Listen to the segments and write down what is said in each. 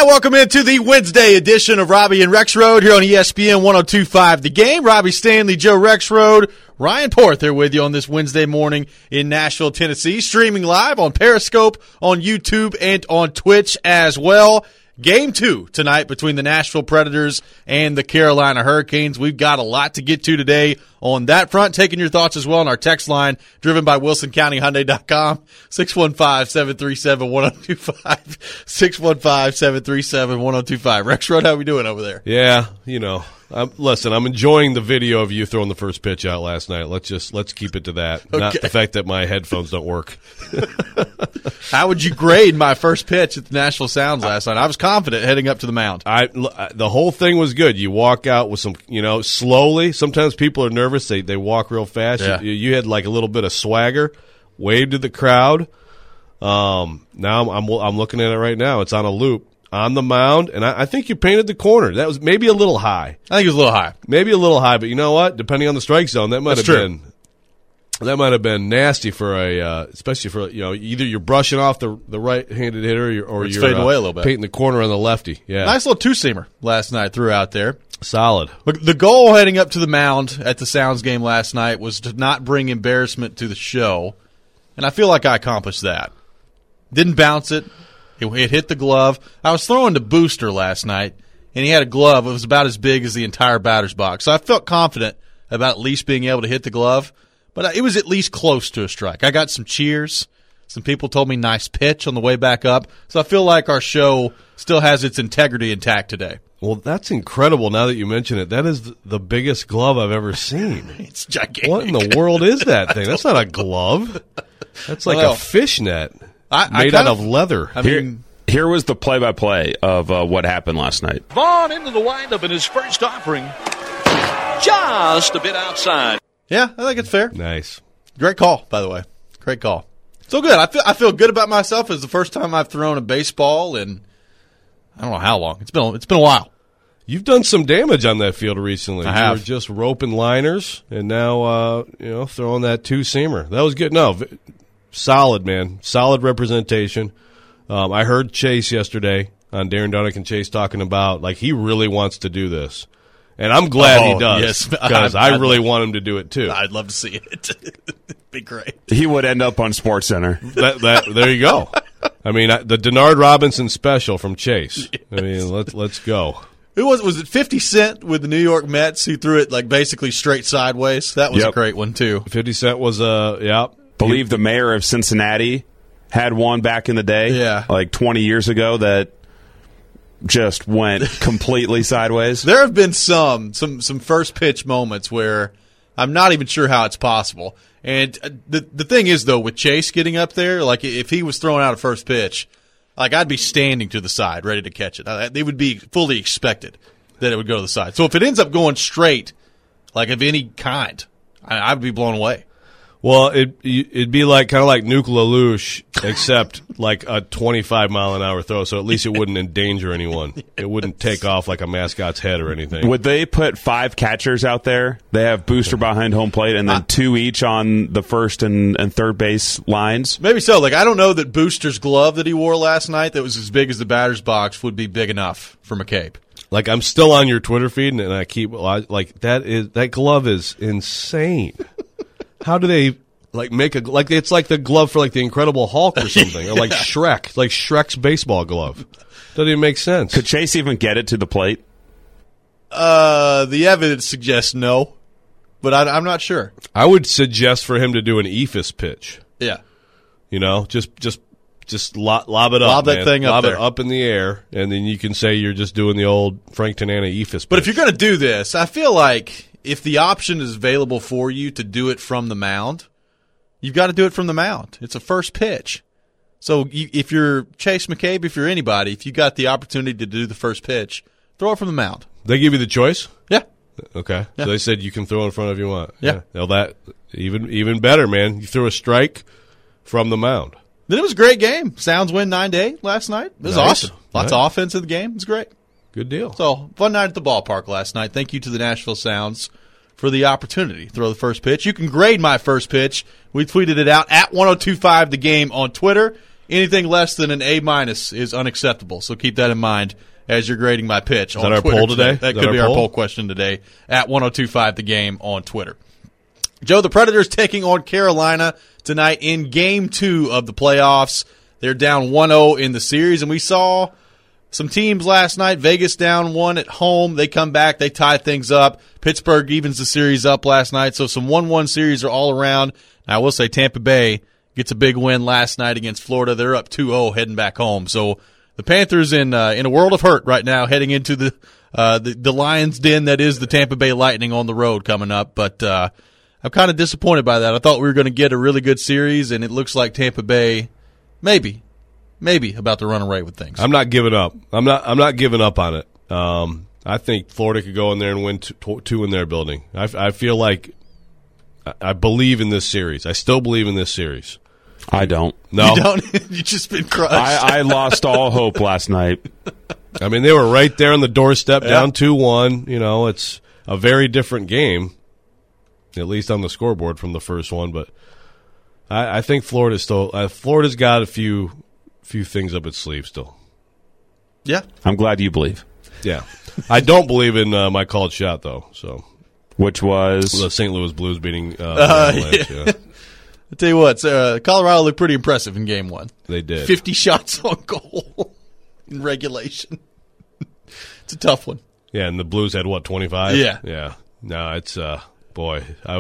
welcome into the Wednesday edition of Robbie and Rexrode here on ESPN 102.5 The Game. Robbie Stanley, Joe Rexrode, Ryan Porth here with you on this Wednesday morning in Nashville, Tennessee. Streaming live on Periscope, on YouTube, and on Twitch as well. Game 2 tonight between the Nashville Predators and the Carolina Hurricanes. We've got a lot to get to today on that front. Taking your thoughts as well on our text line, driven by WilsonCountyHyundai.com, 615-737-1025, 615-737-1025. Rexrode, how we doing over there? Yeah, listen, I'm enjoying the video of you throwing the first pitch out last night. Let's keep it to that, okay. Not the fact that my headphones don't work. How would you grade my first pitch at the Nashville Sounds last night? I was confident heading up to the mound. The whole thing was good. You walk out with some, slowly. Sometimes people are nervous. They walk real fast. Yeah. You had like a little bit of swagger. Waved to the crowd. Now I'm looking at it right now. It's on a loop. On the mound, and I think you painted the corner. That was maybe a little high. I think it was a little high. Maybe a little high, but you know what? Depending on the strike zone, that might have been nasty for especially for either you're brushing off the right-handed hitter or you're fading away a little bit, painting the corner on the lefty. Yeah, nice little two-seamer last night threw out there. Solid. But the goal heading up to the mound at the Sounds game last night was to not bring embarrassment to the show, and I feel like I accomplished that. Didn't bounce it. It hit the glove. I was throwing to Booster last night, and he had a glove. It was about as big as the entire batter's box. So I felt confident about at least being able to hit the glove, but it was at least close to a strike. I got some cheers. Some people told me nice pitch on the way back up. So I feel like our show still has its integrity intact today. Well, that's incredible now that you mention it. That is the biggest glove I've ever seen. It's gigantic. What in the world is that thing? That's not a glove. That's like a fishnet. Made out of leather. Here was the play-by-play of what happened last night. Vaughn into the windup in his first offering. Just a bit outside. Yeah, I think it's fair. Nice. Great call, by the way. Great call. So good. I feel good about myself. It's the first time I've thrown a baseball in I don't know how long. It's been a while. You've done some damage on that field recently. I have. You were just roping liners, and now throwing that two-seamer. That was good. No. Solid, man. Solid representation. I heard Chase yesterday on Darren Dunick and Chase talking about, he really wants to do this. And I'm glad he does. Yes, because I really want him to do it, too. I'd love to see it. It'd be great. He would end up on SportsCenter. There you go. I mean, the Denard Robinson special from Chase. Yes. I mean, let's go. Was it 50 Cent with the New York Mets who threw it, basically straight sideways? That was a great one, too. 50 Cent was Believe the mayor of Cincinnati had one back in the day, 20 years ago, that just went completely sideways. There have been some first pitch moments where I'm not even sure how it's possible. And the thing is, though, with Chase getting up there, if he was throwing out a first pitch, I'd be standing to the side ready to catch it. It would be fully expected that it would go to the side. So if it ends up going straight, of any kind, I'd be blown away. Well, it'd be kind of like Nuke LaLoosh, except a 25-mile-an-hour throw, so at least it wouldn't endanger anyone. It wouldn't take off like a mascot's head or anything. Would they put 5 catchers out there? They have Booster behind home plate and then 2 each on the first and third base lines? Maybe so. I don't know that Booster's glove that he wore last night that was as big as the batter's box would be big enough for McCabe. I'm still on your Twitter feed, and I keep that glove is insane. How do they make it's like the glove for the Incredible Hulk or something, or Shrek, Shrek's baseball glove? Doesn't even make sense. Could Chase even get it to the plate? The evidence suggests no, but I'm not sure. I would suggest for him to do an eephus pitch. Yeah, just lob it up, lob that thing up lob there. It up in the air, and then you can say you're just doing the old Frank Tanana eephus pitch. But if you're going to do this, I feel like if the option is available for you to do it from the mound, you've got to do it from the mound. It's a first pitch. So if you're Chase McCabe, if you're anybody, if you got the opportunity to do the first pitch, throw it from the mound. They give you the choice? Yeah. Okay. Yeah. So they said you can throw in front if you want. Yeah. Well, that even better, man. You threw a strike from the mound. Then it was a great game. Sounds win 9-8 last night. It was awesome. Lots of offense in the game. It was great. Good deal. So, fun night at the ballpark last night. Thank you to the Nashville Sounds for the opportunity to throw the first pitch. You can grade my first pitch. We tweeted it out at 1025 The Game on Twitter. anything less than an A- is unacceptable. So keep that in mind as you're grading my pitch. Is that our poll today? That could be our poll question today at 1025 The Game on Twitter. Joe, the Predators taking on Carolina tonight in Game 2 of the playoffs. They're down 1-0 in the series, and we saw some teams last night. Vegas down 1 at home. They come back. They tie things up. Pittsburgh evens the series up last night, so some 1-1 series are all around. Now, I will say Tampa Bay gets a big win last night against Florida. They're up 2-0 heading back home. So the Panthers in a world of hurt right now, heading into the Lions' den that is the Tampa Bay Lightning on the road coming up. But I'm kind of disappointed by that. I thought we were going to get a really good series, and it looks like Tampa Bay maybe about to run away with things. I'm not giving up. I'm not giving up on it. I think Florida could go in there and win two in their building. I feel like I believe in this series. I still believe in this series. I don't. No. You don't? You've just been crushed. I lost all hope last night. I mean, they were right there on the doorstep, down 2-1. You know, it's a very different game, at least on the scoreboard from the first one. But I think Florida's got a few things up its sleeve still. Yeah. I'm glad you believe. Yeah. I don't believe in my called shot, though. So, which was the St. Louis Blues beating Avalanche. Yeah. I'll tell you what, Colorado looked pretty impressive in Game 1. They did. 50 shots on goal in regulation. It's a tough one. Yeah, and the Blues had, 25? Yeah. Yeah. No, it's, boy,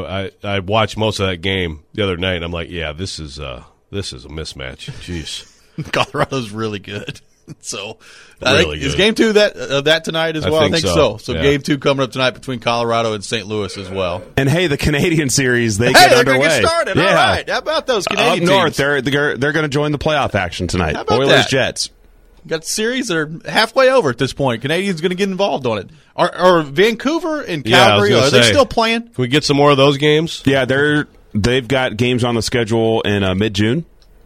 I watched most of that game the other night, and I'm like, yeah, this is a mismatch. Jeez. Colorado's really good. So, really I think, is Game 2 that tonight as well? I think so. So, yeah. Game 2 coming up tonight between Colorado and St. Louis as well. And hey, the Canadian series, they they're underway. Going to get started. Yeah. All right. How about those Canadian Up north, teams? they're going to join the playoff action tonight. How about Oilers, that? Jets. Got series that are halfway over at this point. Canadians going to get involved on it. Are Vancouver and Calgary, are they still playing? Can we get some more of those games? Yeah, they've got games on the schedule in mid-June.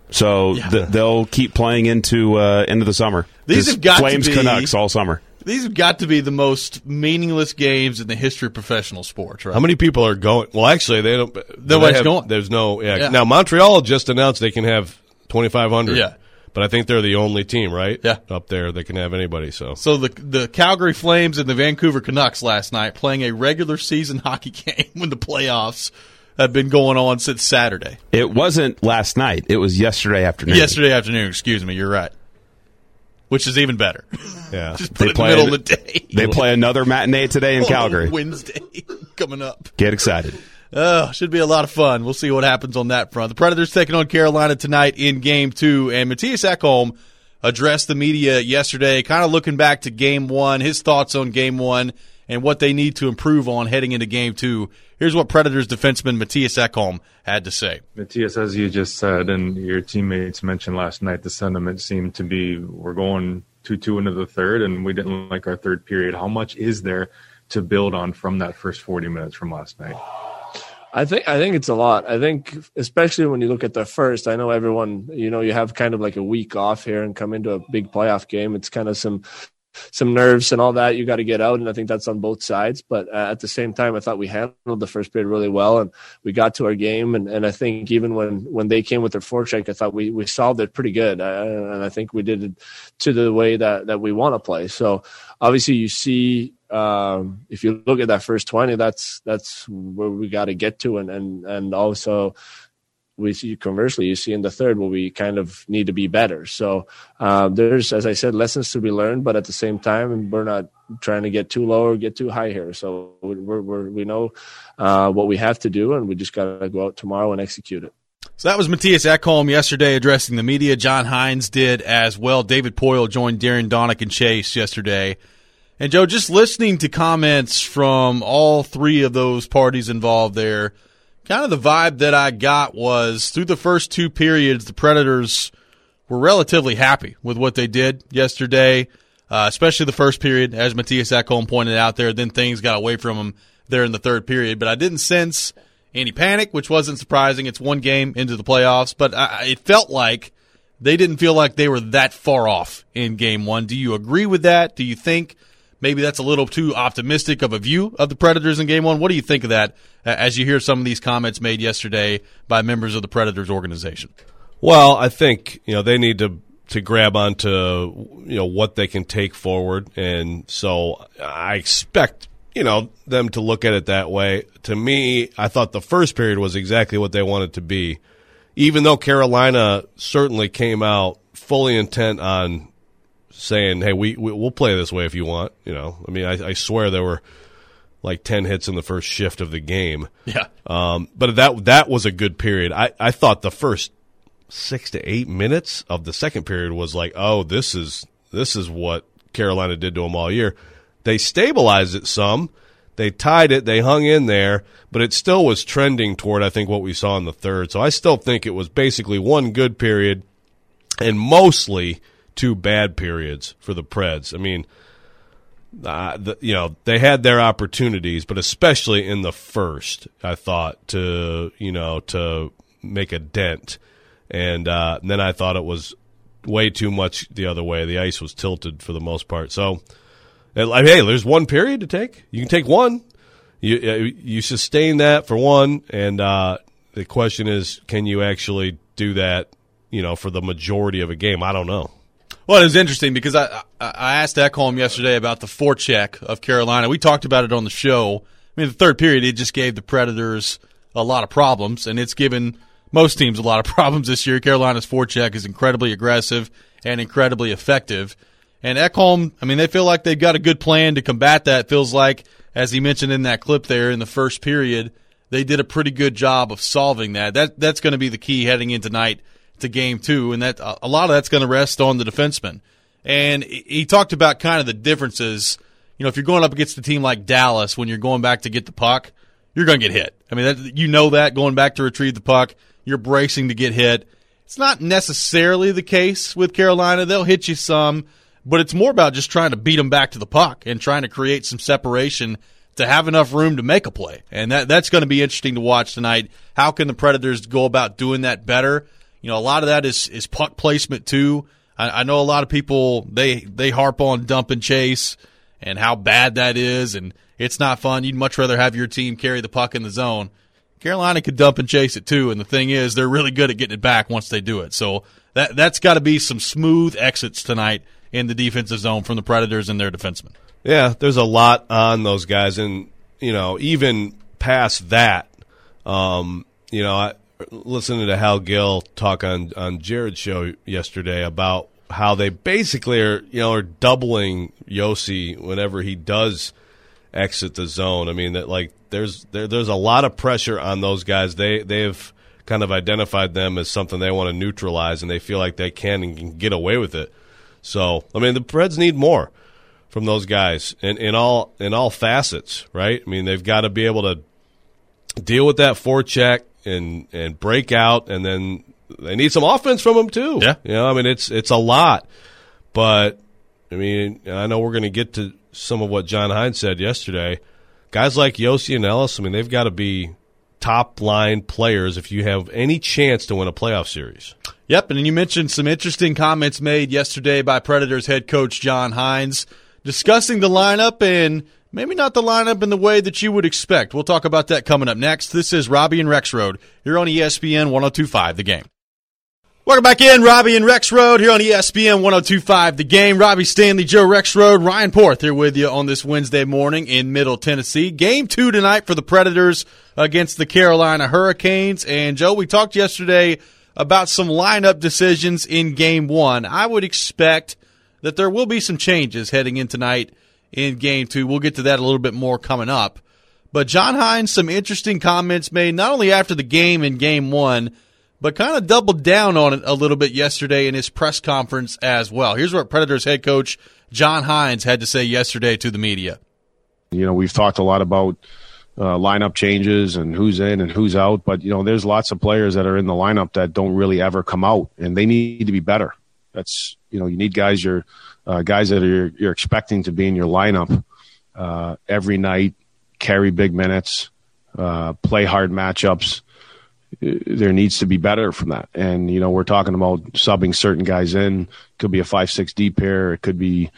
So they'll keep playing into the summer. These have got Flames to be Canucks all summer. These have got to be the most meaningless games in the history of professional sports, right? How many people are going? Well, actually, they don't. Nobody's going. There's no. Yeah. Now Montreal just announced they can have 2,500. Yeah. But I think they're the only team, right? Yeah. Up there that can have anybody. So the Calgary Flames and the Vancouver Canucks last night playing a regular season hockey game when the playoffs have been going on since Saturday. It wasn't last night. It was yesterday afternoon. Yesterday afternoon, excuse me. You're right. Which is even better. Yeah. Just put it in the middle of the day. They play another matinee today in Calgary. Wednesday coming up. Get excited. Should be a lot of fun. We'll see what happens on that front. The Predators taking on Carolina tonight in Game 2, and Matthias Ekholm addressed the media yesterday, kind of looking back to Game 1, his thoughts on Game 1, and what they need to improve on heading into Game 2. Here's what Predators defenseman Matthias Ekholm had to say. Matthias, as you just said, and your teammates mentioned last night, the sentiment seemed to be we're going 2-2 into the third, and we didn't like our third period. How much is there to build on from that first 40 minutes from last night? I think it's a lot. I think especially when you look at the first, I know everyone, you have kind of like a week off here and come into a big playoff game. It's kind of some nerves and all that you got to get out, and I think that's on both sides. But at the same time, I thought we handled the first period really well, and we got to our game. And I think even when they came with their forecheck, I thought we solved it pretty good, and I think we did it to the way that we want to play. So obviously, you see. If you look at that first 20, that's where we got to get to, and also we see conversely, you see in the third where we kind of need to be better. So there's, as I said, lessons to be learned, but at the same time, we're not trying to get too low or get too high here. So we know what we have to do, and we just got to go out tomorrow and execute it. So that was Matthias Ekholm yesterday addressing the media. John Hines did as well. David Poile joined Darren Donick and Chase yesterday. And, Joe, just listening to comments from all three of those parties involved there, kind of the vibe that I got was through the first two periods, the Predators were relatively happy with what they did yesterday, especially the first period, as Matthias Ekholm pointed out there. Then things got away from them there in the third period. But I didn't sense any panic, which wasn't surprising. It's one game into the playoffs. But it felt like they didn't feel like they were that far off in Game 1. Do you agree with that? Do you think maybe that's a little too optimistic of a view of the Predators in Game 1? What do you think of that as you hear some of these comments made yesterday by members of the Predators organization? Well, I think they need to grab onto what they can take forward, and so I expect them to look at it that way. To me, I thought the first period was exactly what they wanted to be, even though Carolina certainly came out fully intent on saying, "Hey, we'll play this way if you want." I swear there were like 10 hits in the first shift of the game. Yeah. But that was a good period. I thought the first 6 to 8 minutes of the second period was like, oh, this is what Carolina did to them all year. They stabilized it some. They tied it. They hung in there, but it still was trending toward, I think, what we saw in the third. So I still think it was basically one good period and mostly 2 bad periods for the Preds. I mean, they had their opportunities, but especially in the first, I thought to make a dent, and then I thought it was way too much the other way. The ice was tilted for the most part. So, hey, there's one period to take. You can take one. You sustain that for one, and the question is, can you actually do that? For the majority of a game, I don't know. Well, it was interesting because I asked Ekholm yesterday about the forecheck of Carolina. We talked about it on the show. I mean, the third period, it just gave the Predators a lot of problems, and it's given most teams a lot of problems this year. Carolina's forecheck is incredibly aggressive and incredibly effective. And Ekholm, they feel like they've got a good plan to combat that. It feels like, as he mentioned in that clip there in the first period, they did a pretty good job of solving that. That's going to be the key heading in tonight to game 2, and that a lot of that's going to rest on the defenseman. And he talked about kind of the differences. If you're going up against a team like Dallas, when you're going back to get the puck, you're going to get hit. That going back to retrieve the puck, you're bracing to get hit. It's not necessarily the case with Carolina. They'll hit you some, but it's more about just trying to beat them back to the puck and trying to create some separation to have enough room to make a play. And that's going to be interesting to watch tonight. How can the Predators go about doing that better? A lot of that is puck placement too. I know a lot of people, they harp on dump and chase and how bad that is, and it's not fun. You'd much rather have your team carry the puck in the zone. Carolina could dump and chase it too, and the thing is, they're really good at getting it back once they do it. So that's got to be some smooth exits tonight in the defensive zone from the Predators and their defensemen. Yeah, there's a lot on those guys, and even past that, listening to Hal Gill talk on Jared's show yesterday about how they basically are doubling Josi whenever he does exit the zone. There's a lot of pressure on those guys. They've kind of identified them as something they want to neutralize, and they feel like they can and can get away with it. So the Preds need more from those guys in all facets, right? They've got to be able to deal with that forecheck and break out, and then they need some offense from them too. Yeah. It's a lot. But I know we're going to get to some of what John Hines said yesterday. Guys like Josi and Ellis, they've got to be top line players if you have any chance to win a playoff series. Yep, and you mentioned some interesting comments made yesterday by Predators head coach John Hines discussing the lineup, and maybe not the lineup in the way that you would expect. We'll talk about that coming up next. This is Robbie and Rexroad here on ESPN 102.5 The Game. Welcome back in, Robbie and Rexroad here on ESPN 102.5 The Game. Robbie Stanley, Joe Rexroad, Ryan Porth here with you on this Wednesday morning in Middle Tennessee. Game 2 tonight for the Predators against the Carolina Hurricanes. And, Joe, we talked yesterday about some lineup decisions in Game 1. I would expect that there will be some changes heading in tonight in Game 2. We'll get to that a little bit more coming up. But John Hines, some interesting comments made not only after the game in Game 1, but kind of doubled down on it a little bit yesterday in his press conference as well. Here's what Predators head coach John Hines had to say yesterday to the media. We've talked a lot about lineup changes and who's in and who's out, but, there's lots of players that are in the lineup that don't really ever come out, and they need to be better. That's, you need guys guys that you're expecting to be in your lineup every night, carry big minutes, play hard matchups. There needs to be better from that. And, we're talking about subbing certain guys in. Could be a 5-6 deep pair. It could be,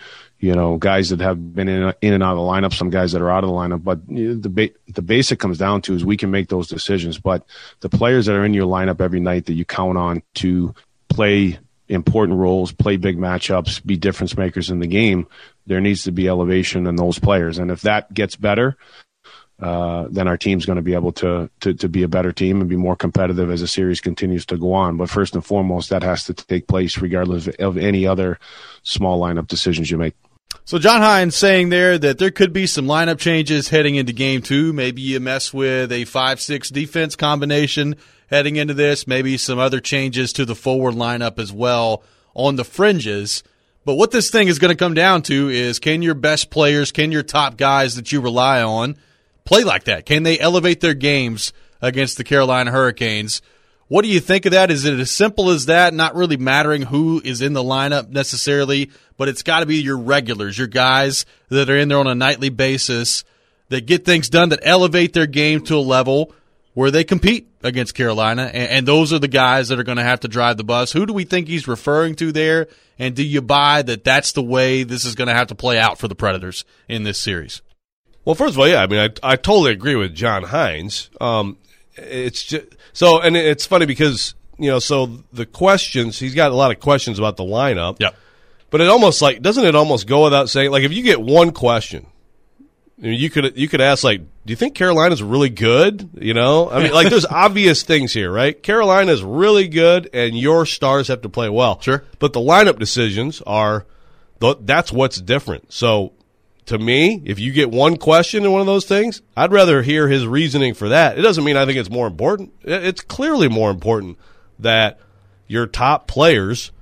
guys that have been in and out of the lineup, some guys that are out of the lineup. But the basic comes down to is we can make those decisions. But the players that are in your lineup every night that you count on to play important roles, play big matchups, be difference makers in the game, there needs to be elevation in those players. And if that gets better, then our team's going to be able to be a better team and be more competitive as the series continues to go on. But first and foremost, that has to take place regardless of any other small lineup decisions you make. So John Hynes saying there that there could be some lineup changes heading into Game 2. Maybe you mess with a 5-6 defense combination heading into this. Maybe some other changes to the forward lineup as well on the fringes. But what this thing is going to come down to is, can your best players, can your top guys that you rely on play like that? Can they elevate their games against the Carolina Hurricanes? What do you think of that? Is it as simple as that, not really mattering who is in the lineup necessarily, but it's got to be your regulars, your guys that are in there on a nightly basis that get things done, that elevate their game to a level where they compete against Carolina, and those are the guys that are going to have to drive the bus. Who do we think he's referring to there, and do you buy that that's the way this is going to have to play out for the Predators in this series? Well, first of all, yeah, I mean, I totally agree with John Hynes. It's just so, and it's funny because so the questions, he's got a lot of questions about the lineup. Yep. But doesn't it almost go without saying, like, if you get one question, you could ask, like, do you think Carolina's really good? I mean, like, there's obvious things here, right? Carolina's really good, and your stars have to play well. Sure. But the lineup decisions that's what's different. So, to me, if you get one question in one of those things, I'd rather hear his reasoning for that. It doesn't mean I think it's more important. It's clearly more important that your top players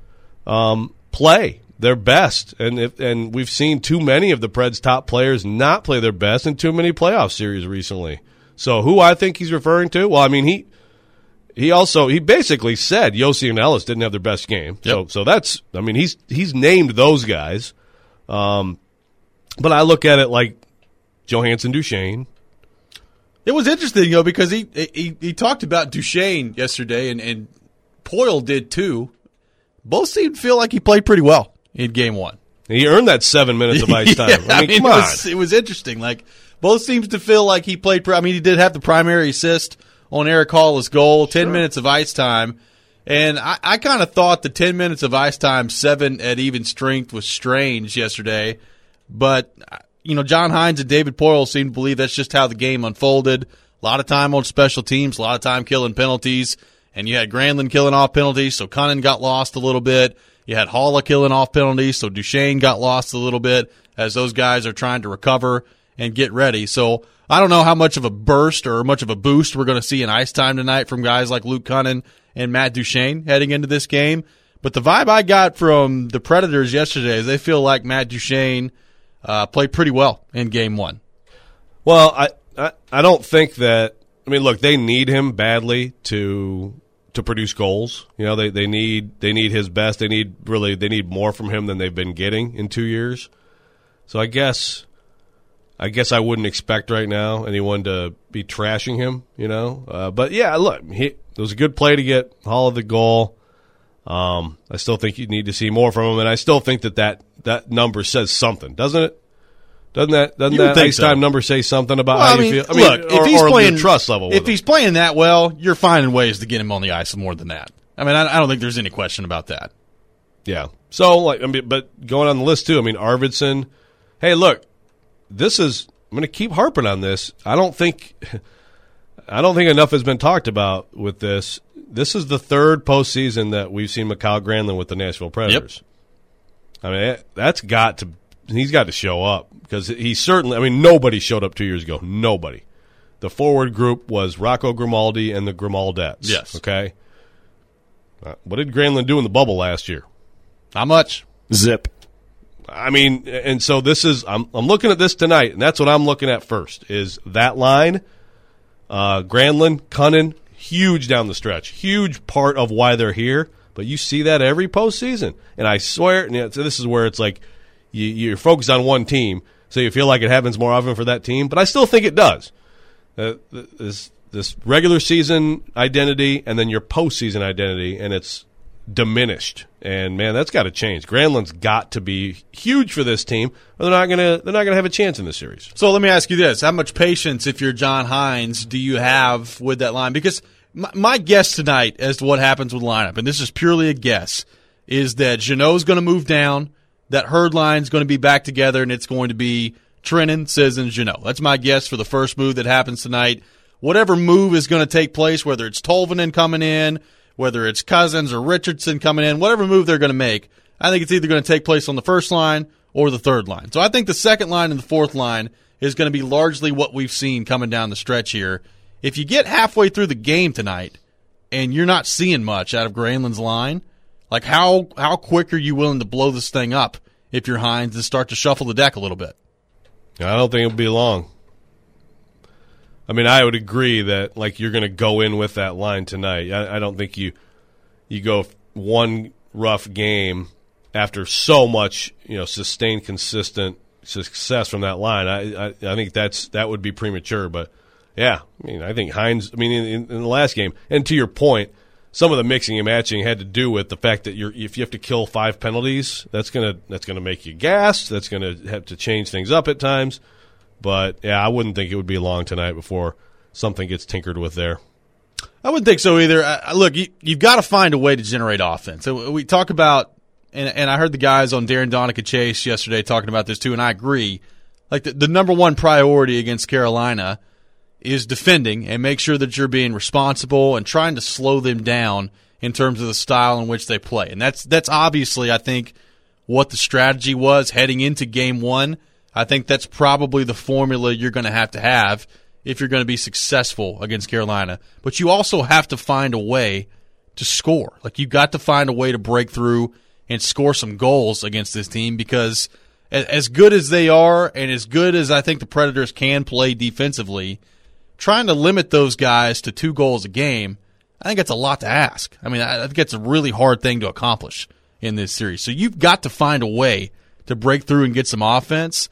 play their best. And we've seen too many of the Preds' top players not play their best in too many playoff series recently. So who I think he's referring to? Well, I mean, he basically said Yossi and Ellis didn't have their best game. Yep. So that's, I mean, he's named those guys. But I look at it like Johansson, Duchesne. It was interesting, because he talked about Duchesne yesterday, and Poyle did too. Both seemed to feel like he played pretty well in Game 1. He earned that 7 minutes of ice time. I mean, come on. It was interesting. Like, both seems to feel like he played. I mean, he did have the primary assist on Eric Haula's goal, 10 minutes of ice time. And I kind of thought the 10 minutes of ice time, 7 at even strength, was strange yesterday. But, John Hynes and David Poyle seem to believe that's just how the game unfolded. A lot of time on special teams, a lot of time killing penalties. And you had Granlund killing off penalties, so Cunnin got lost a little bit. You had Haula killing off penalties, so Duchesne got lost a little bit as those guys are trying to recover and get ready. So I don't know how much of a burst or much of a boost we're going to see in ice time tonight from guys like Luke Cunnin and Matt Duchesne heading into this game. But the vibe I got from the Predators yesterday is they feel like Matt Duchesne played pretty well in Game 1. Well, I don't think that. I mean, look, they need him badly to produce goals. They need his best. They need more from him than they've been getting in 2 years. So I guess I wouldn't expect right now anyone to be trashing him. But yeah, look, it was a good play to get Haula the goal. I still think you need to see more from him, and I still think that number says something, doesn't it? Doesn't that ice time number say something about how you feel? I mean, look, if he's playing trust level, if he's playing that well, you're finding ways to get him on the ice more than that. I mean, I don't think there's any question about that. Yeah. So, but going on the list too. I mean, Arvidsson. Hey, look, I'm going to keep harping on this. I don't think enough has been talked about with this. This is the third postseason that we've seen Mikael Granlund with the Nashville Predators. Yep. I mean, he's got to show up because he certainly. I mean, nobody showed up 2 years ago. Nobody. The forward group was Rocco Grimaldi and the Grimaldettes. Yes. Okay. What did Granlund do in the bubble last year? Not much. Zip. I mean, and so this is. I'm looking at this tonight, and that's what I'm looking at first. Is that line? Granlund, Cunnin, huge down the stretch, huge part of why they're here. But you see that every postseason, and I swear, so this is where it's like you're focused on one team, so you feel like it happens more often for that team. But I still think it does. This regular season identity, and then your postseason identity, and it's diminished. And man, that's got to change. Granlund's got to be huge for this team, or they're not gonna have a chance in this series. So let me ask you this: how much patience, if you're John Hines, do you have with that line? Because my guess tonight as to what happens with the lineup, and this is purely a guess, is that Jeannot's going to move down, that Herd line's going to be back together, and it's going to be Trenin, Sissons, Jeannot. That's my guess for the first move that happens tonight. Whatever move is going to take place, whether it's Tolvanen coming in, whether it's Cousins or Richardson coming in, whatever move they're going to make, I think it's either going to take place on the first line or the third line. So I think the second line and the fourth line is going to be largely what we've seen coming down the stretch here. If you get halfway through the game tonight and you're not seeing much out of Granlund's line, like how quick are you willing to blow this thing up if you're Hines and start to shuffle the deck a little bit? I don't think it'll be long. I mean, I would agree that like you're going to go in with that line tonight. I don't think you go one rough game after so much sustained, consistent success from that line. I think that would be premature. But yeah, I mean, I think Hines. I mean, in the last game, and to your point, some of the mixing and matching had to do with the fact that if you have to kill 5 penalties, that's gonna make you gassed. That's gonna have to change things up at times. But, yeah, I wouldn't think it would be long tonight before something gets tinkered with there. I wouldn't think so either. Look, you've got to find a way to generate offense. So we talk about, and I heard the guys on Darren Donica Chase yesterday talking about this too, and I agree. Like the number one priority against Carolina is defending and make sure that you're being responsible and trying to slow them down in terms of the style in which they play. And that's obviously, I think, what the strategy was heading into Game 1. I think that's probably the formula you're going to have if you're going to be successful against Carolina. But you also have to find a way to score. Like, you've got to find a way to break through and score some goals against this team, because as good as they are and as good as I think the Predators can play defensively, trying to limit those guys to 2 goals a game, I think that's a lot to ask. I mean, I think it's a really hard thing to accomplish in this series. So you've got to find a way to break through and get some offense.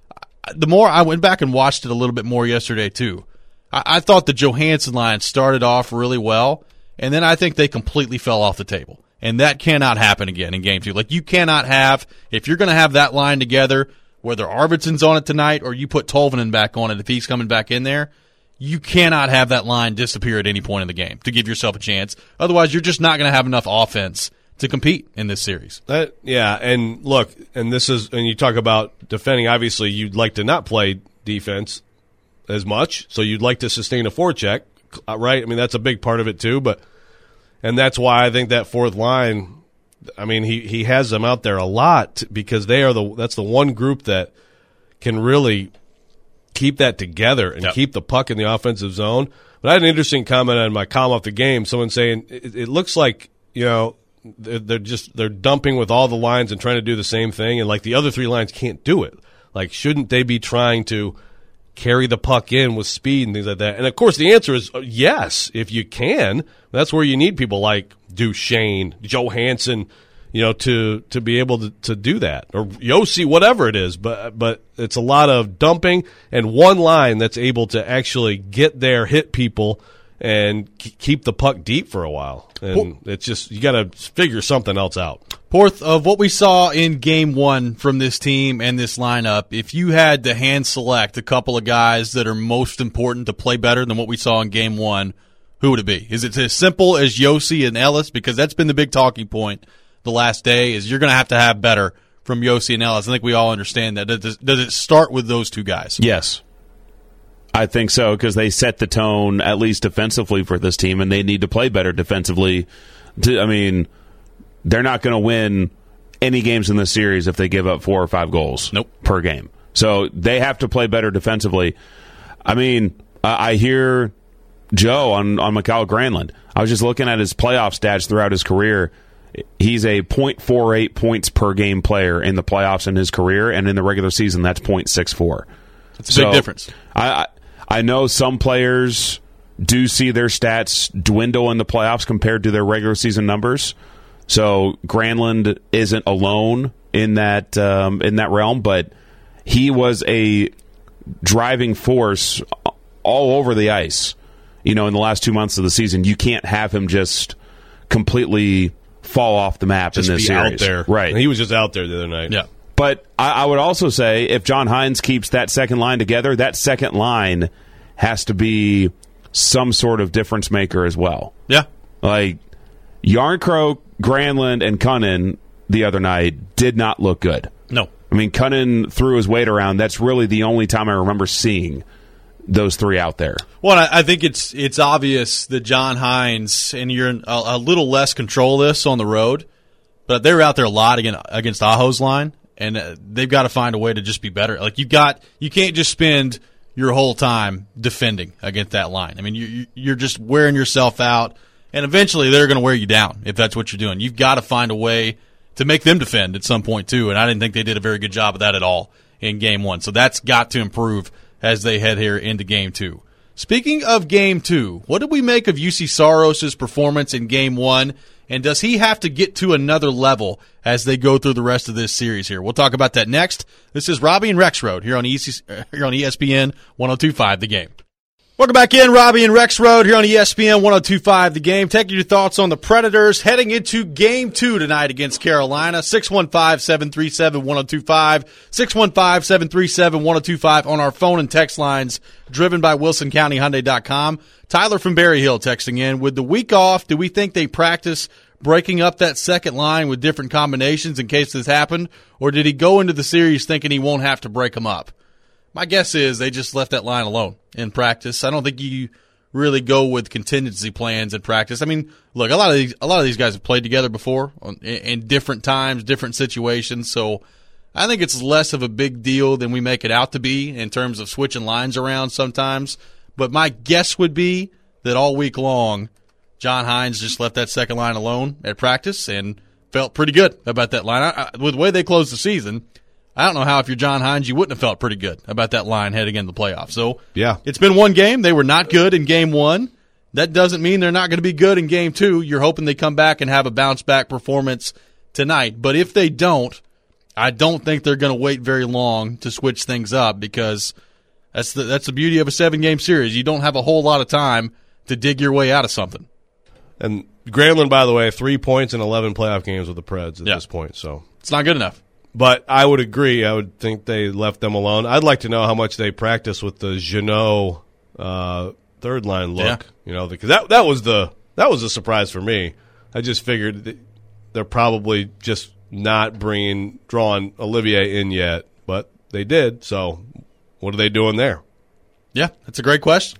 The more I went back and watched it a little bit more yesterday too, I thought the Johansson line started off really well, and then I think they completely fell off the table. And that cannot happen again in Game 2. Like, you cannot have, if you're going to have that line together, whether Arvidsson's on it tonight or you put Tolvanen back on it if he's coming back in there, you cannot have that line disappear at any point in the game to give yourself a chance. Otherwise, you're just not going to have enough offense to compete in this series. Yeah, and look, and you talk about defending, obviously you'd like to not play defense as much, so you'd like to sustain a forecheck, right? I mean, that's a big part of it too, and that's why I think that fourth line, I mean, he has them out there a lot because that's the one group that can really keep that together and keep the puck in the offensive zone. But I had an interesting comment on my column off the game, someone saying it looks like, they're dumping with all the lines and trying to do the same thing, and like the other 3 lines can't do it. Like, shouldn't they be trying to carry the puck in with speed and things like that? And of course the answer is yes, if you can. That's where you need people like Duchesne, Johansson, to be able to do that, or Yossi, whatever it is. But it's a lot of dumping and one line that's able to actually get there, hit people, and keep the puck deep for a while. And it's just, you got to figure something else out. Porth, of what we saw in Game 1 from this team and this lineup, if you had to hand select a couple of guys that are most important to play better than what we saw in Game 1, who would it be? Is it as simple as Yossi and Ellis? Because that's been the big talking point the last day, is you're going to have better from Yossi and Ellis. I think we all understand that. Does it start with those 2 guys? Yes. I think so, because they set the tone, at least defensively, for this team, and they need to play better defensively. They're not going to win any games in this series if they give up 4 or 5 goals per game. So they have to play better defensively. I mean, I hear Joe on Mikael Granlund. I was just looking at his playoff stats throughout his career. He's a .48 points per game player in the playoffs in his career, and in the regular season, that's .64. That's a big difference. I know some players do see their stats dwindle in the playoffs compared to their regular season numbers. So Granlund isn't alone in that realm, but he was a driving force all over the ice. In the last 2 months of the season, you can't have him just completely fall off the map Just in this be series. out there. Right. And he was just out there the other night. Yeah. But I would also say if John Hines keeps that second line together, that second line has to be some sort of difference maker as well. Yeah. Like Yarncroke, Granlund, and Cunnin the other night did not look good. No. I mean, Cunnin threw his weight around. That's really the only time I remember seeing those three out there. Well, I think it's obvious that John Hines, and you're in a little less control of this on the road, but they were out there a lot against Aho's line, and they've got to find a way to just be better. Like you can't just spend your whole time defending against that line. I mean, you're just wearing yourself out, and eventually they're going to wear you down if that's what you're doing. You've got to find a way to make them defend at some point too, and I didn't think they did a very good job of that at all in Game 1. So that's got to improve as they head here into Game 2. Speaking of Game 2, what did we make of UC Saros' performance in Game 1, and does he have to get to another level as they go through the rest of this series here? We'll talk about that next. This is Robbie and Rexroad here on ESPN 102.5 The Game. Welcome back in, Robbie and Rexroad here on ESPN 102.5 The Game. Taking your thoughts on the Predators heading into Game 2 tonight against Carolina. 615-737-1025, 615-737-1025 on our phone and text lines, driven by WilsonCountyHyundai.com. Tyler from Berry Hill texting in, with the week off, do we think they practice breaking up that second line with different combinations in case this happened, or did he go into the series thinking he won't have to break them up? My guess is they just left that line alone in practice. I don't think you really go with contingency plans in practice. I mean, look, a lot of these guys have played together before in different times, different situations. So I think it's less of a big deal than we make it out to be in terms of switching lines around sometimes. But my guess would be that all week long, John Hines just left that second line alone at practice and felt pretty good about that line. With the way they closed the season, I don't know how if you're John Hines, you wouldn't have felt pretty good about that line heading into the playoffs. So yeah, it's been one game. They were not good in Game 1. That doesn't mean they're not going to be good in Game 2. You're hoping they come back and have a bounce-back performance tonight. But if they don't, I don't think they're going to wait very long to switch things up, because that's the beauty of a 7-game series. You don't have a whole lot of time to dig your way out of something. And Granlund, by the way, 3 points in 11 playoff games with the Preds at this point. So it's not good enough. But I would agree. I would think they left them alone. I'd like to know how much they practice with the Jeannot third line look. Yeah. Because that was a surprise for me. I just figured they're probably just not drawing Olivier in yet, but they did. So what are they doing there? Yeah, that's a great question.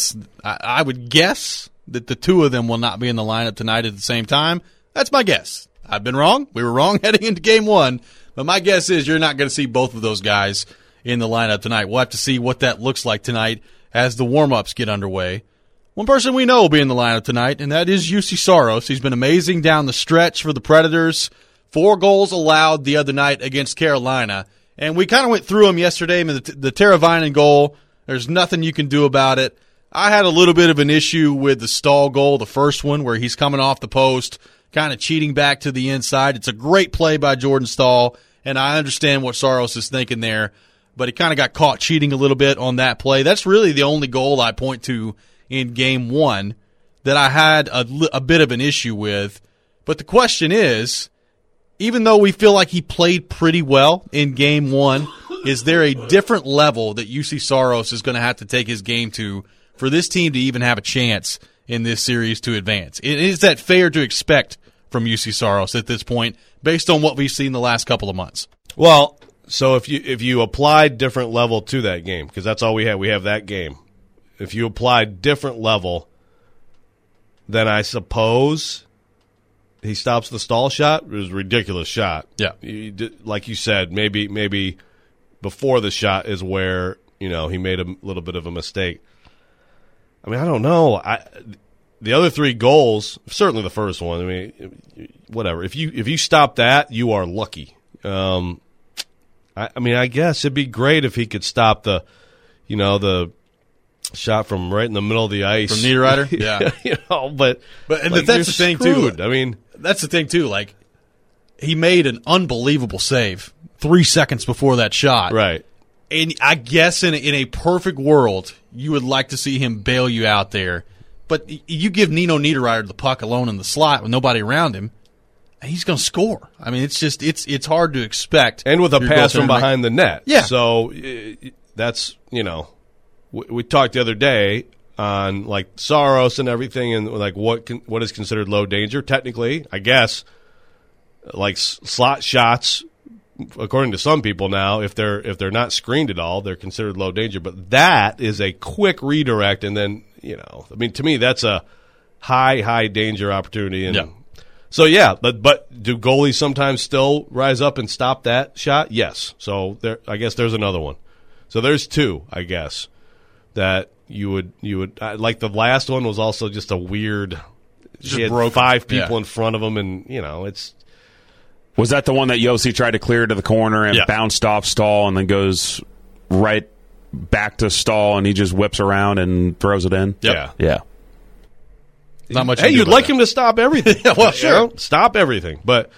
I would guess that the two of them will not be in the lineup tonight at the same time. That's my guess. I've been wrong. We were wrong heading into Game 1. But my guess is you're not going to see both of those guys in the lineup tonight. We'll have to see what that looks like tonight as the warm-ups get underway. One person we know will be in the lineup tonight, and that is UC Saros. He's been amazing down the stretch for the Predators. 4 goals allowed the other night against Carolina. And we kind of went through them yesterday. I mean, the Teravainen goal, there's nothing you can do about it. I had a little bit of an issue with the Stahl goal, the first one, where he's coming off the post, kind of cheating back to the inside. It's a great play by Jordan Stahl, and I understand what Saros is thinking there, but he kind of got caught cheating a little bit on that play. That's really the only goal I point to in Game 1 that I had a bit of an issue with. But the question is, even though we feel like he played pretty well in Game 1, is there a different level that UC Saros is going to have to take his game to for this team to even have a chance in this series to advance? Is that fair to expect from UC Saros at this point, based on what we've seen the last couple of months? Well, so if you applied different level to that game, because that's all we have that game. If you applied different level, then I suppose he stops the Stahl shot. It was a ridiculous shot. Yeah, like you said, maybe before the shot is where he made a little bit of a mistake. I mean, I don't know. The other 3 goals, certainly the first one, I mean, whatever. If you stop that, you are lucky. I mean, I guess it'd be great if he could stop the shot from right in the middle of the ice. From Niederreiter? Yeah. But that's the thing, screwed. too. I mean, that's the thing, too. Like, he made an unbelievable save 3 seconds before that shot. Right. And I guess in a perfect world, you would like to see him bail you out there. But you give Nino Niederreiter the puck alone in the slot with nobody around him, he's going to score. I mean, it's hard to expect. And with a pass from behind the net. Yeah. So that's, we talked the other day on like Saros and everything, and like what is considered low danger. Technically, I guess, like slot shots, according to some people now, if they're not screened at all, they're considered low danger. But that is a quick redirect, and then I mean, to me, that's a high danger opportunity. And so but do goalies sometimes still rise up and stop that shot? Yes. So I guess there's another one. So there's two, I guess, that you would like. The last one was also just a weird. He had 5 people in front of him, and it's. Was that the one that Yossi tried to clear to the corner and bounced off Stahl and then goes right back to Stahl and he just whips around and throws it in? Yep. Yeah. Not much. Hey, you'd like him to stop everything. Well, sure. Stop everything. But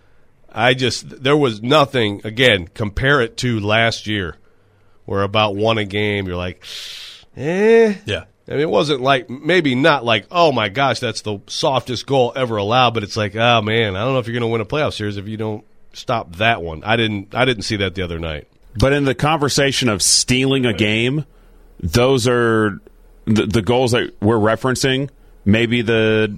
there was nothing, again, compare it to last year where about one a game, you're like, Yeah. I mean, it wasn't like, maybe not like, oh my gosh, that's the softest goal ever allowed, but it's like, oh man, I don't know if you're going to win a playoff series if you don't stop that one. I didn't see that the other night. But in the conversation of stealing a game, those are the goals that we're referencing. Maybe the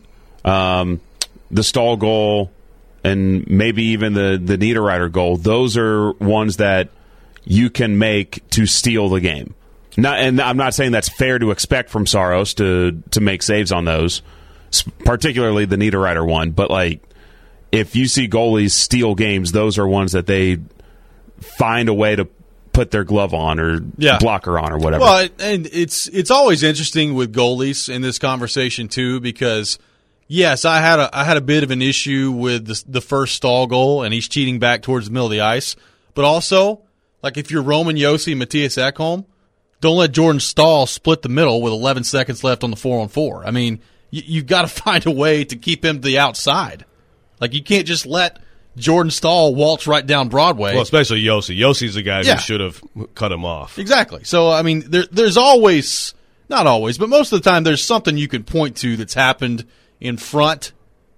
Stahl goal and maybe even the Niederreiter goal. Those are ones that you can make to steal the game. And I'm not saying that's fair to expect from Saros to make saves on those, particularly the Niederreiter one. But like, if you see goalies steal games, those are ones that they find a way to put their glove on or blocker on or whatever. Well, and it's always interesting with goalies in this conversation too, because yes, I had a bit of an issue with the first Stahl goal, and he's cheating back towards the middle of the ice. But also, like if you're Roman Josi and Matthias Ekholm, don't let Jordan Stahl split the middle with 11 seconds left on the 4-on-4. I mean, you've got to find a way to keep him to the outside. Like, you can't just let Jordan Stahl waltz right down Broadway. Well, especially Josi. Josi's the guy who should have cut him off. Exactly. So, I mean, there's always, not always, but most of the time there's something you can point to that's happened in front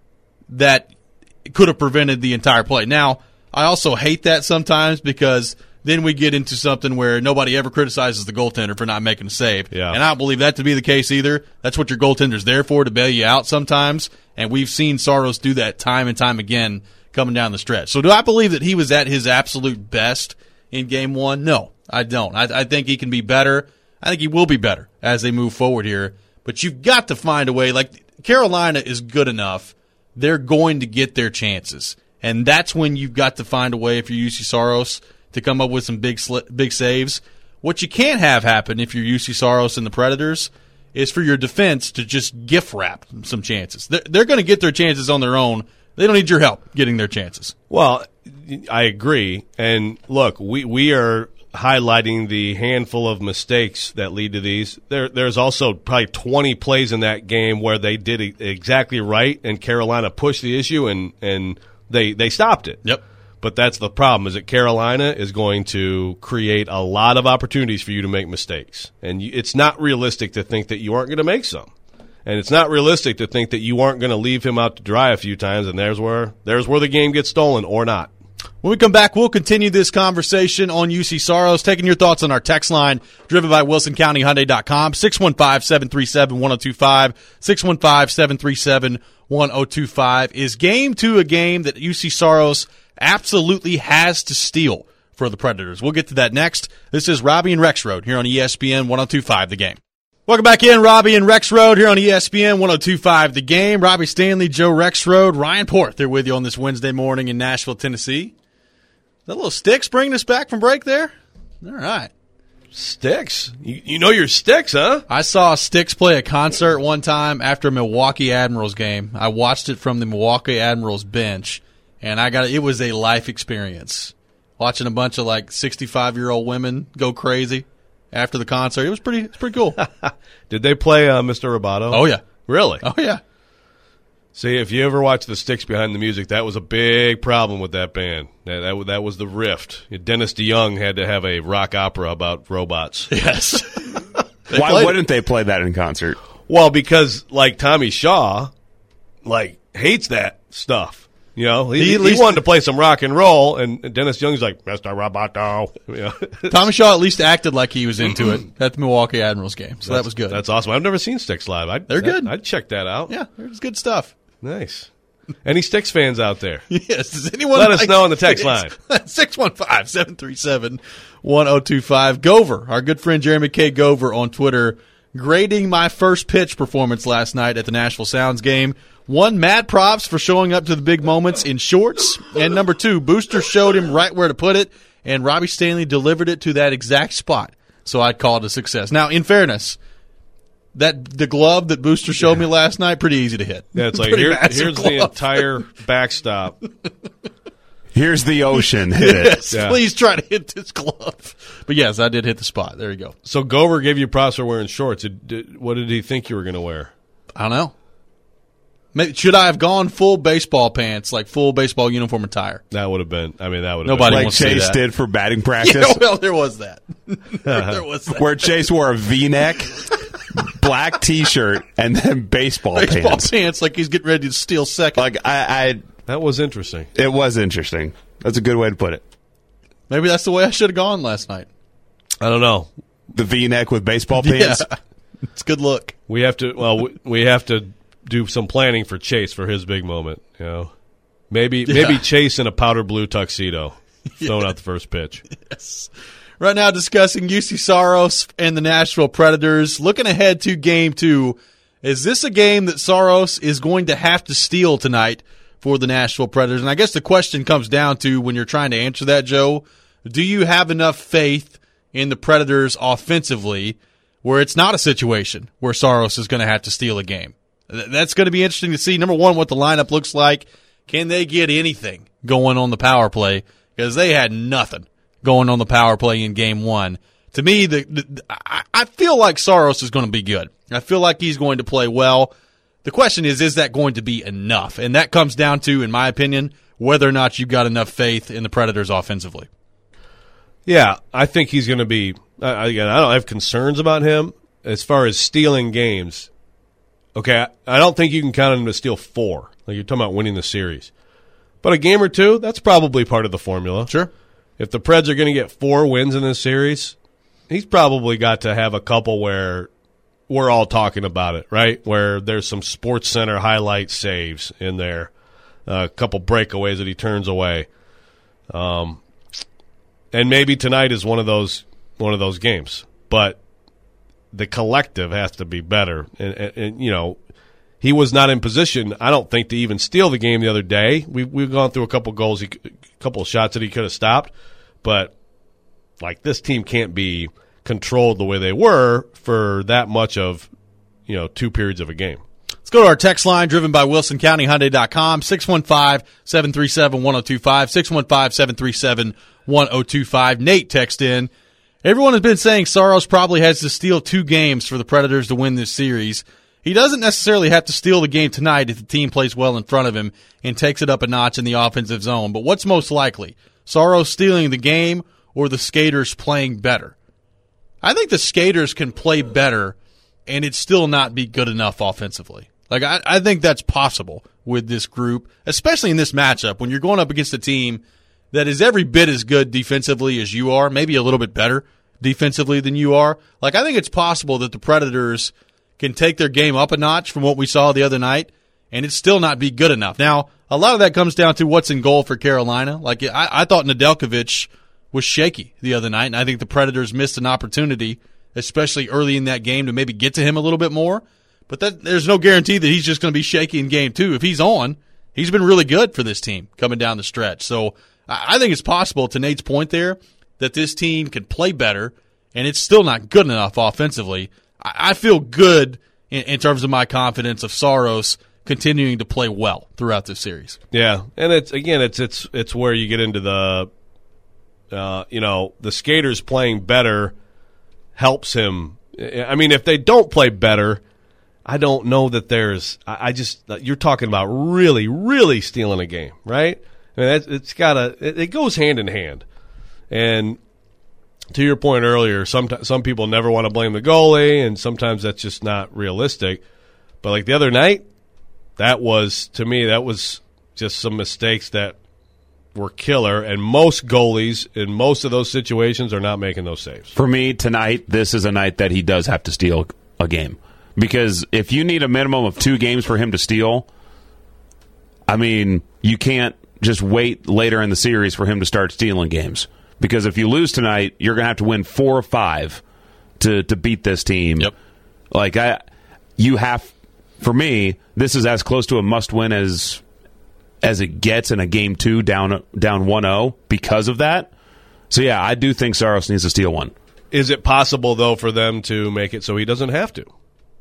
that could have prevented the entire play. Now, I also hate that sometimes because then we get into something where nobody ever criticizes the goaltender for not making a save. Yeah. And I don't believe that to be the case either. That's what your goaltender's there for, to bail you out sometimes. And we've seen Saros do that time and time again coming down the stretch. So do I believe that he was at his absolute best in Game 1? No, I don't. I think he can be better. I think he will be better as they move forward here. But you've got to find a way. Like, Carolina is good enough. They're going to get their chances. And that's when you've got to find a way, if you're UC Saros, to come up with some big saves. What you can't have happen if you're UC Saros and the Predators is for your defense to just gift wrap some chances. They're going to get their chances on their own. They don't need your help getting their chances. Well, I agree. And look, we are highlighting the handful of mistakes that lead to these. There's also probably 20 plays in that game where they did exactly right, and Carolina pushed the issue, and they stopped it. Yep. But that's the problem, is that Carolina is going to create a lot of opportunities for you to make mistakes. And it's not realistic to think that you aren't going to make some. And it's not realistic to think that you aren't going to leave him out to dry a few times, and there's where the game gets stolen or not. When we come back, we'll continue this conversation on UC Saros, taking your thoughts on our text line, driven by WilsonCountyHyundai.com, 615-737-1025, 615-737-1025. Is Game 2 a game that UC Saros absolutely has to steal for the Predators? We'll get to that next. This is Robbie and Rexroad here on ESPN 102.5 The Game. Welcome back in, Robbie and Rexroad here on ESPN 102.5 The Game. Robbie Stanley, Joe Rexroad, Ryan Porth, they're with you on this Wednesday morning in Nashville, Tennessee. That little Sticks bringing us back from break there? All right. Sticks? You know your Sticks, huh? I saw Sticks play a concert one time after a Milwaukee Admirals game. I watched it from the Milwaukee Admirals bench, and it was a life experience. Watching a bunch of 65-year-old women go crazy after the concert. It was pretty cool. Did they play Mr. Roboto? Oh, yeah. Really? Oh, yeah. See, if you ever watch the Sticks behind the music, that was a big problem with that band. That was the rift. Dennis DeYoung had to have a rock opera about robots. Yes. Why wouldn't they play that in concert? Well, because Tommy Shaw hates that stuff. You know, he wanted to play some rock and roll, and Dennis Young's like, Mr. Roboto. You know? Tommy Shaw at least acted like he was into it at the Milwaukee Admirals game, so that was good. That's awesome. I've never seen Styx live. They're good. I'd check that out. Yeah, it's good stuff. Nice. Any Styx fans out there? Yes. Does anyone let us know on the text line? 615-737-1025. Gover, our good friend Jeremy K. Gover on Twitter, grading my first pitch performance last night at the Nashville Sounds game. 1, mad props for showing up to the big moments in shorts. And number 2, Booster showed him right where to put it, and Robbie Stanley delivered it to that exact spot. So I'd call it a success. Now, in fairness, the glove that Booster showed me last night, pretty easy to hit. Yeah, it's like, here's the entire backstop. Here's the ocean. Hit it. Yes, yeah. Please try to hit this glove. But yes, I did hit the spot. There you go. So Gover gave you props for wearing shorts. What did he think you were going to wear? I don't know. Should I have gone full baseball pants, like full baseball uniform attire? That would have been. I mean, that would have Nobody been. Like Chase did for batting practice. Yeah, well, there was that. There was that. Where Chase wore a V-neck, black T-shirt, and then baseball pants, like he's getting ready to steal second. Like that was interesting. It was interesting. That's a good way to put it. Maybe that's the way I should have gone last night. I don't know. The V-neck with baseball pants. Yeah. It's a good look. We have to. Well, we have to do some planning for Chase for his big moment. You know, maybe Chase in a powder blue tuxedo throwing out the first pitch. Yes. Right now, discussing UC Saros and the Nashville Predators. Looking ahead to Game 2, is this a game that Saros is going to have to steal tonight for the Nashville Predators? And I guess the question comes down to, when you're trying to answer that, Joe, do you have enough faith in the Predators offensively where it's not a situation where Saros is going to have to steal a game? That's going to be interesting to see. Number one, what the lineup looks like. Can they get anything going on the power play? Because they had nothing going on the power play in Game 1. To me, I feel like Saros is going to be good. I feel like he's going to play well. The question is that going to be enough? And that comes down to, in my opinion, whether or not you've got enough faith in the Predators offensively. Yeah, I think he's going to be. Again, I don't have concerns about him as far as stealing games. Okay, I don't think you can count on him to steal 4. Like you're talking about winning the series. But a game or two, that's probably part of the formula. Sure. If the Preds are going to get 4 wins in this series, he's probably got to have a couple where we're all talking about it, right? Where there's some Sports Center highlight saves in there, a couple breakaways that he turns away. And maybe tonight is one of those games. But the collective has to be better. And you know, he was not in position, I don't think, to even steal the game the other day. We've gone through a couple goals, a couple of shots that he could have stopped. But, like, this team can't be controlled the way they were for that much of, 2 periods of a game. Let's go to our text line, driven by WilsonCountyHyundai.com, 615-737-1025, 615-737-1025. Nate text in. Everyone has been saying Saros probably has to steal 2 games for the Predators to win this series. He doesn't necessarily have to steal the game tonight if the team plays well in front of him and takes it up a notch in the offensive zone. But what's most likely? Saros stealing the game or the Skaters playing better? I think the Skaters can play better and it still not be good enough offensively. Like, I think that's possible with this group, especially in this matchup when you're going up against a team that is every bit as good defensively as you are, maybe a little bit better defensively than you are. Like, I think it's possible that the Predators can take their game up a notch from what we saw the other night, and it still not be good enough. Now, a lot of that comes down to what's in goal for Carolina. Like, I thought Nedeljkovic was shaky the other night, and I think the Predators missed an opportunity, especially early in that game, to maybe get to him a little bit more. But there's no guarantee that he's just going to be shaky in Game 2. If he's on, he's been really good for this team coming down the stretch. So I think it's possible, to Nate's point there, that this team can play better, and it's still not good enough offensively. I feel good in terms of my confidence of Saros continuing to play well throughout this series. Yeah, and it's where you get into the the Skaters playing better helps him. I mean, if they don't play better, I don't know that there's. You're talking about really, really stealing a game, right? I mean, it goes hand in hand. And to your point earlier, some people never want to blame the goalie, and sometimes that's just not realistic. But like the other night, that was just some mistakes that were killer, and most goalies in most of those situations are not making those saves. For me, tonight, this is a night that he does have to steal a game. Because if you need a minimum of 2 games for him to steal, I mean, you can't just wait later in the series for him to start stealing games. Because if you lose tonight, you're going to have to win 4 or 5 to beat this team. Yep. For me, this is as close to a must-win as it gets in a game 2 down 1-0 because of that. So, yeah, I do think Saros needs to steal one. Is it possible, though, for them to make it so he doesn't have to?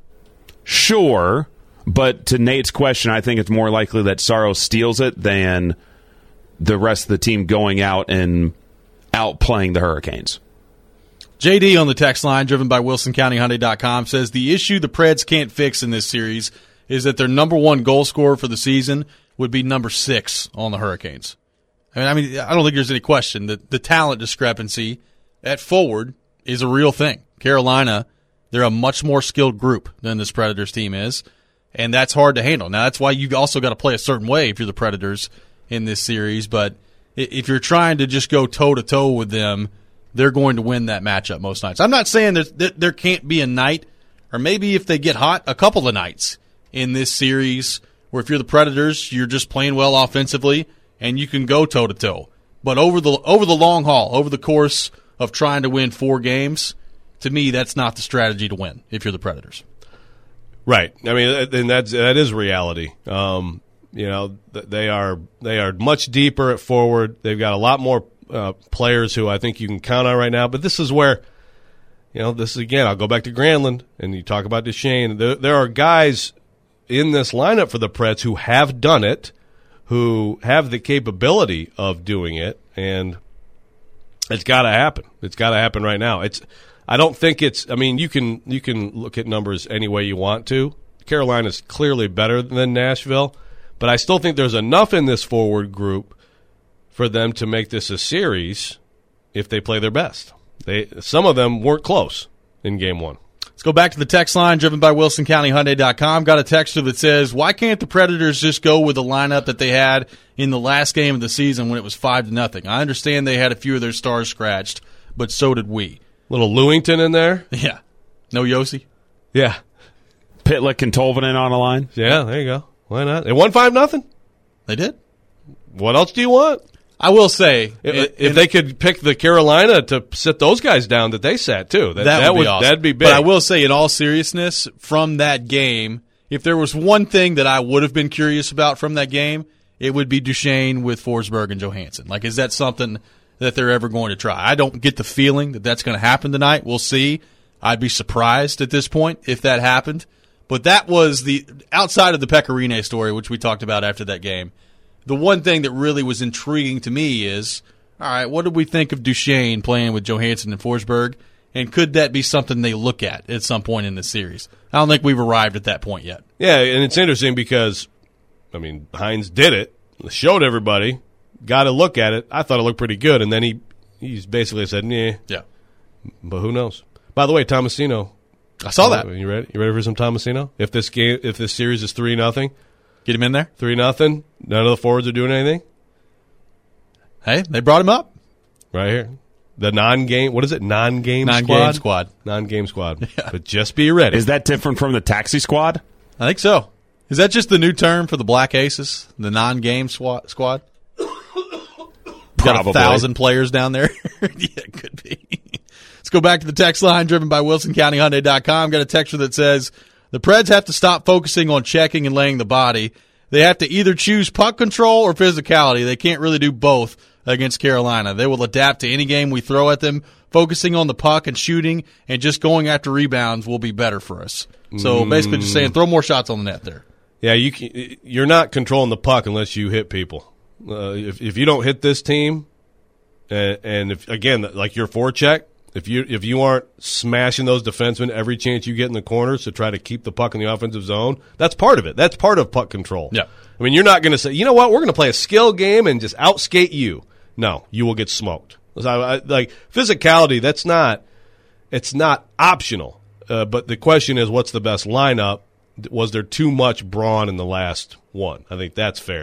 Sure, but to Nate's question, I think it's more likely that Saros steals it than the rest of the team going out and outplaying the Hurricanes. JD on the text line, driven by WilsonCountyHyundai.com, says the issue the Preds can't fix in this series is that their number 1 goal scorer for the season would be number 6 on the Hurricanes. I mean, I don't think there's any question that the talent discrepancy at forward is a real thing. Carolina, they're a much more skilled group than this Predators team is, and that's hard to handle. Now, that's why you also got to play a certain way if you're the Predators in this series, but if you're trying to just go toe-to-toe with them, they're going to win that matchup most nights. I'm not saying there can't be a night, or maybe if they get hot, a couple of nights in this series where if you're the Predators, you're just playing well offensively, and you can go toe-to-toe. But over the long haul, over the course of trying to win 4 games, to me, that's not the strategy to win if you're the Predators. Right. I mean, and that is reality. They are much deeper at forward. They've got a lot more players who I think you can count on right now. But this is where, this is, again, I'll go back to Granlund, and you talk about Duchesne. There are guys in this lineup for the Preds who have done it, who have the capability of doing it, and it's got to happen. It's got to happen right now. I don't think it's. I mean, you can look at numbers any way you want to. Carolina's clearly better than Nashville, but I still think there's enough in this forward group for them to make this a series if they play their best. Some of them weren't close in Game 1. Let's go back to the text line driven by WilsonCountyHyundai.com. Got a texter that says, why can't the Predators just go with the lineup that they had in the last game of the season when it was 5-0? I understand they had a few of their stars scratched, but so did we. Little Lewington in there? Yeah. No Yossi? Yeah. Pitlick and Tolvanen on the line? Yeah, there you go. Why not? They won 5-0. They did. What else do you want? I will say, if they could pick the Carolina to sit those guys down that they sat too, that would be awesome. That'd be big. But I will say, in all seriousness, from that game, if there was one thing that I would have been curious about from that game, it would be Duchesne with Forsberg and Johansson. Like, is that something that they're ever going to try? I don't get the feeling that that's going to happen tonight. We'll see. I'd be surprised at this point if that happened. But that was the outside of the Pecorine story, which we talked about after that game. The one thing that really was intriguing to me is, all right, what did we think of Duchesne playing with Johansson and Forsberg? And could that be something they look at some point in this series? I don't think we've arrived at that point yet. Yeah, and it's interesting because, I mean, Hines did it, showed everybody, got to look at it. I thought it looked pretty good, and then he's basically said, nah. Yeah. But who knows? By the way, Tomasino. I saw that. You ready? You ready for some Tomasino? If this series is 3-0. Get him in there? 3-0. None of the forwards are doing anything. Hey, they brought him up. Right here. The non-game, what is it? Non-game squad? Non-game squad. Non-game squad. Yeah. But just be ready. Is that different from the taxi squad? I think so. Is that just the new term for the Black Aces? The non-game squad? Got 1,000 players down there? Yeah, it could be. Let's go back to the text line driven by WilsonCountyHyundai.com. Got a texter that says, the Preds have to stop focusing on checking and laying the body. They have to either choose puck control or physicality. They can't really do both against Carolina. They will adapt to any game we throw at them. Focusing on the puck and shooting and just going after rebounds will be better for us. So basically just saying throw more shots on the net there. Yeah, you're not controlling the puck unless you hit people. If you don't hit this team, and if, again, like your forecheck, if you aren't smashing those defensemen every chance you get in the corners to try to keep the puck in the offensive zone, that's part of it. That's part of puck control. Yeah. I mean, you're not going to say, you know what, we're going to play a skill game and just outskate you. No, you will get smoked. Like physicality, it's not optional. But the question is, what's the best lineup? Was there too much brawn in the last one? I think that's fair.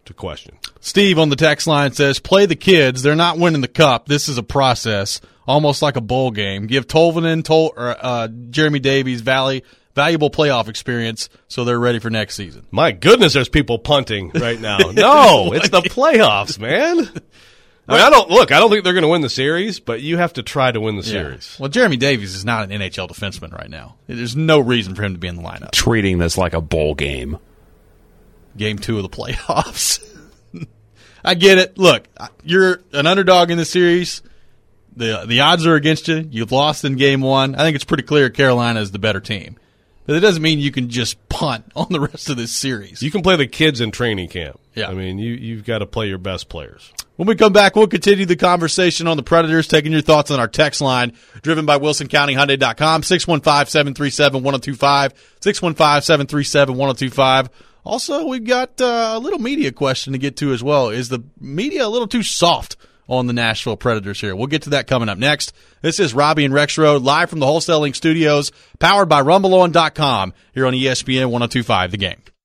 to question. Steve on the text line says, play the kids. They're not winning the cup. This is a process, almost like a bowl game. Give Tolvanen, Jeremy Davies, valuable playoff experience so they're ready for next season. My goodness, there's people punting right now. No, it's the playoffs, man. I mean, I don't think they're going to win the series, but you have to try to win the series. Well, Jeremy Davies is not an NHL defenseman right now. There's no reason for him to be in the lineup. Treating this like a bowl game. Game 2 of the playoffs. I get it. Look, you're an underdog in the series. The odds are against you. You've lost in game 1. I think it's pretty clear Carolina is the better team. But it doesn't mean you can just punt on the rest of this series. You can play the kids in training camp. Yeah. I mean, you've got to play your best players. When we come back, we'll continue the conversation on the Predators, taking your thoughts on our text line, driven by WilsonCountyHyundai.com, 615-737-1025, 615-737-1025. Also, we've got a little media question to get to as well. Is the media a little too soft on the Nashville Predators here? We'll get to that coming up next. This is Robbie and Rexroad, live from the Wholesaling Studios, powered by RumbleOn.com, here on ESPN 102.5 The Game.